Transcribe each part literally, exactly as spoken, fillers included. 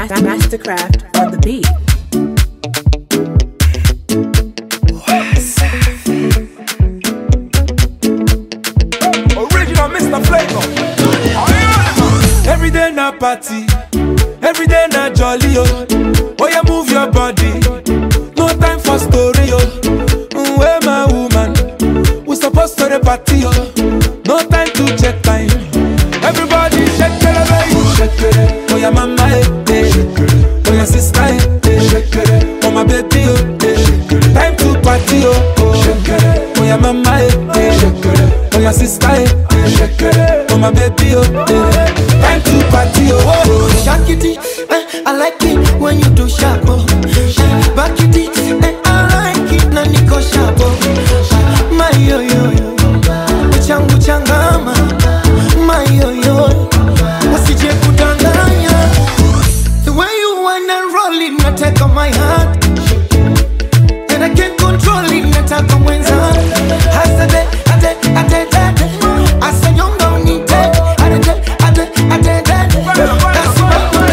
Mastercraft on the beat. Original Mister Flavor. Every day na party, every day na jolly oh. Oh yeah, move your body, no time for story oh. Mm, where my woman, we supposed to the party oh. No time to check time. Everybody shake it, baby, shake it. Oh yeah, mama, eh, eh. Oh yeah, sister, eh, eh. Shake it. Oh my baby, oh, eh. Time to party, oh, oh. Shake it. Oh yeah, mama, eh, eh. Shake it. Oh yeah, sister, eh, eh. Shake it. Oh my baby, oh, eh. Time to party, oh, oh. Shake it, eh, I like it when you do sharp, oh. Back it, eh, I like it na niko sharp, oh. My yo yo yo, uchangu changama. My yo yo, usije kudanganya. The way you wanna roll it, nataka my heart, and I can't control it, nataka mwenza. Hasade, ade, ade, ade, asanyonga unite, ade, ade, ade, ade. That's what I'm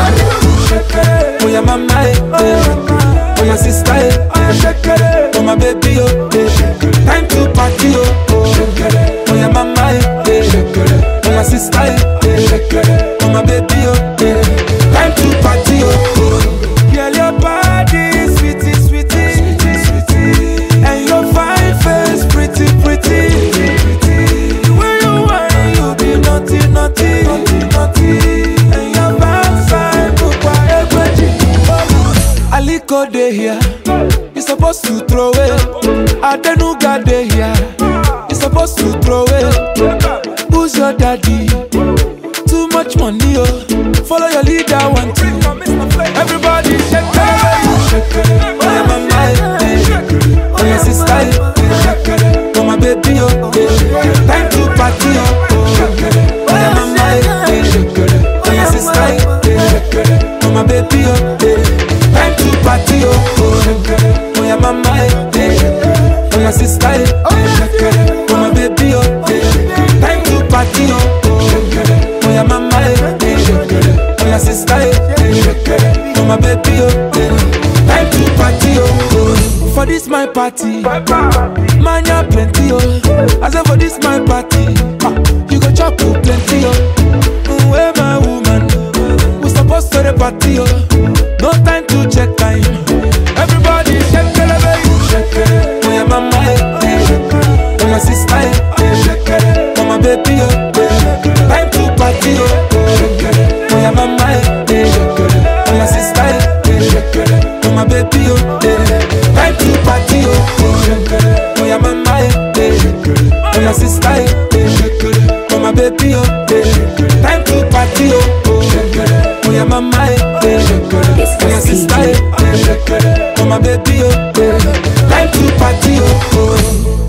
saying. Oh yeah, mama, eh, eh. Oh yeah, sister, eh, eh. Oh my baby, oh, eh. Time to party, oh, oh. Oh yeah, mama, eh, eh. Oh my sister, eh, eh. Oh my baby, oh, eh. Time to party, oh, oh. Girl, your body, sweetie, sweetie, sweetie, sweetie. And your fine face, pretty, pretty, pretty. The way you whine, you be naughty, naughty, naughty, naughty. And your backside, bukwa egweji. Aliko dey here, you supposed to throw it. Adenuga dey here, you supposed to throw it. Who's your daddy? Too much money, oh. Follow your leader, one two. Everybody shake it, shake it. Oh yeah, mama, eh. Oh yeah, sister, eh. Oh my baby, oh, eh. Time to party, oh. Oh yeah, mama, eh. Oh yeah, sister, eh. Oh my baby, oh, eh. Time to party, oh. Oh yeah, mama, eh. Oh yeah, sister, eh. Oh my baby, oh, eh. Time to party, oh. Oh yeah, mama, eh. Oh yeah, sister, eh. Oh my baby, oh, eh. Time to party, oh. For this my party, man ya plenty, oh. I say for this my party, you go chop oh, plenty, oh. Mm, where my woman, we supposed to the party, oh. No time to check time. Everybody shake it, baby, shake it. Oh yeah, mama, eh. Oh my sister, eh. Oh my baby, oh, eh. Time to party, oh. Oh yeah, mama, eh. Oh my sister, eh. Oh my baby, oh, eh. Time to party, oh. Oh yeah, mama, eh. Oh my sister, eh. Oh my baby, oh, eh. Time to party, oh. Oh yeah, mama, eh. Oh my sister, eh. Oh my baby, oh, eh. Time to party, oh.